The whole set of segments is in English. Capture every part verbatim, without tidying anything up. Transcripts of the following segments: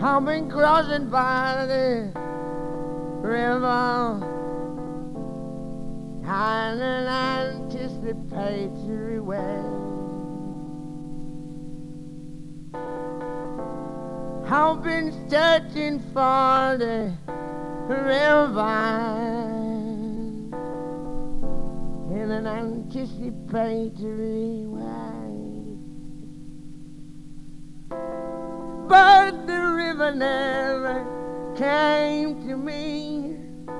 I've been crossing by the river on an anticipatory way. I've been searching for the river in an anticipatory way. But the river never came to me.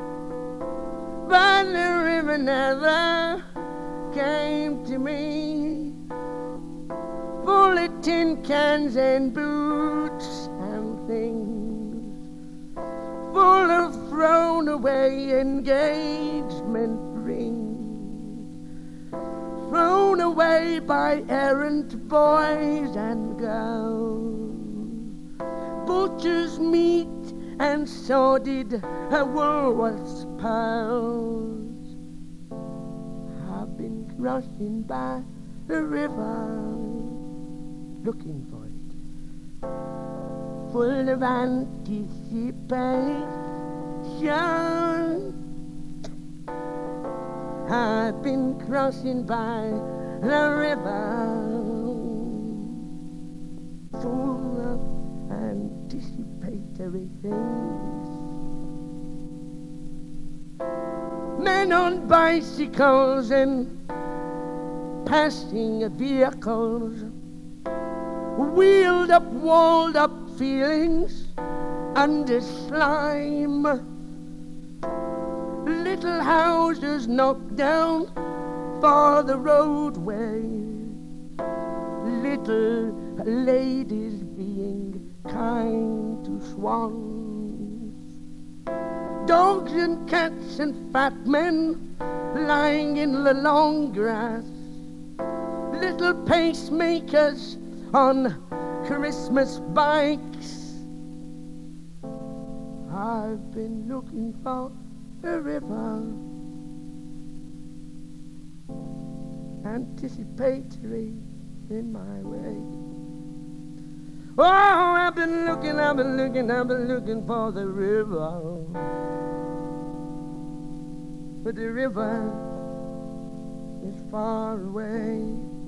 But the river never came to me. Full of tin cans and boots and things, full of thrown away engagement rings, thrown away by errant boys and girls, butcher's meat and sordid Woolworth's pearls. I've been crossing by the river looking for it, full of anticipation. I've been crossing by the river, full of anticipatory things. Men on bicycles and passing vehicles, wheeled up, walled up feelings under slime. Little houses knocked down for the roadway, little ladies being kind to swans, dogs and cats and fat men lying in the long grass, little pacemakers on Christmas bikes. I've been looking for a river, anticipatory in my way. Oh, I've been looking, I've been looking, I've been looking for the river, but the river is far away.